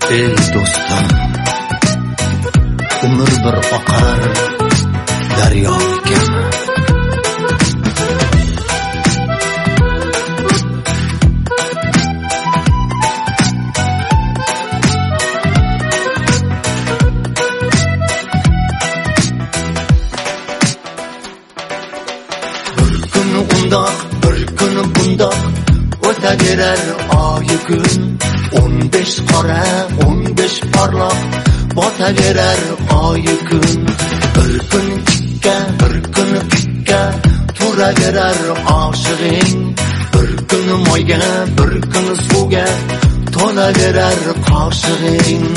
Ey do'stim, umr bir oqar daryo kabi. Bir kun undoq, bir kun bundoq o'taverar oy kun. 15 qora, 15 porloq botaverar oy kun. Bir kun tikka, bir kun pikka turaverar oshig'ing. Bir kun moyga, bir kun suvga to'laverar qoshig'ing.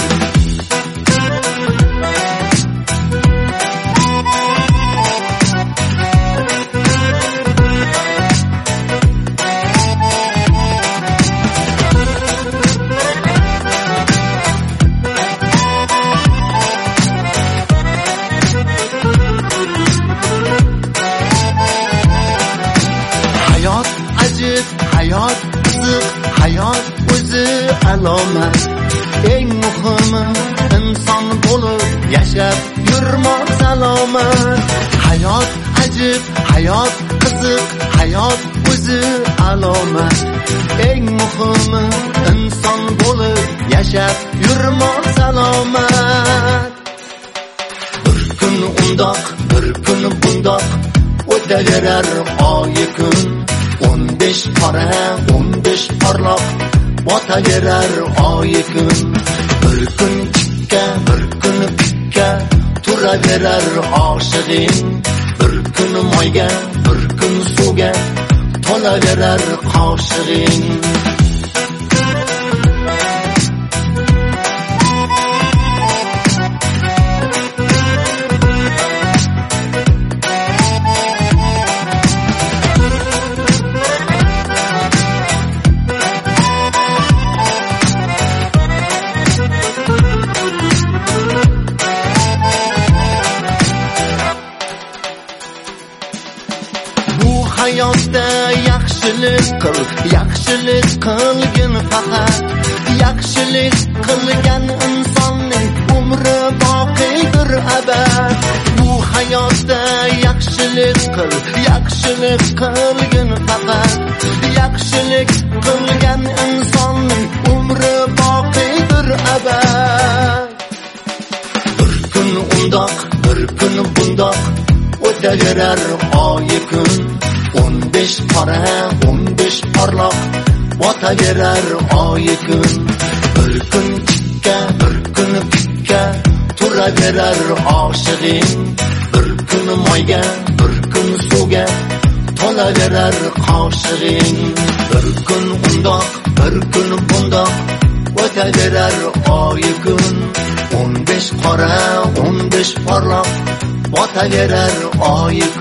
Hayot qiziq, hayot o'zi alomat. Eng muhimi inson bo'lib yashab yurmoq salomat. Hayot ajib, hayot qiziq, hayot o'zi alomat. Eng muhimi inson bo'lib yashab yurmoq salomat. Bir kun undoq, bir kun bundoq o'taverar oy kun. 15 qora, 15 porloq botaverar oy kun. Bir kun tikka, bir kun pikka turaverar oshig'ing. Bir kun moyga, bir kun suvga to'laverar qoshig'ing. Hayotda yaxshilik qil, yaxshilik qilgin faqat. Yaxshilik qilgan insonning umri boqiydir abad. Bu hayotda yaxshilik qil, yaxshilik qilgin faqat. Yaxshilik qilgan insonning umri boqiydir abad. Bir kun undoq, bir kun bundoq o'taverar oy kun. 15 qora, 15 porloq botaverar oy kun. Bir kun tikka, bir kun pikka turaverar oshig'ing. Bir kun moyga, bir kun suvga to'laverar qoshig'ing. Bir kun undoq, bir kun bundoq o'taverar oy kun. 15 qora, 15 porloq botaverar oy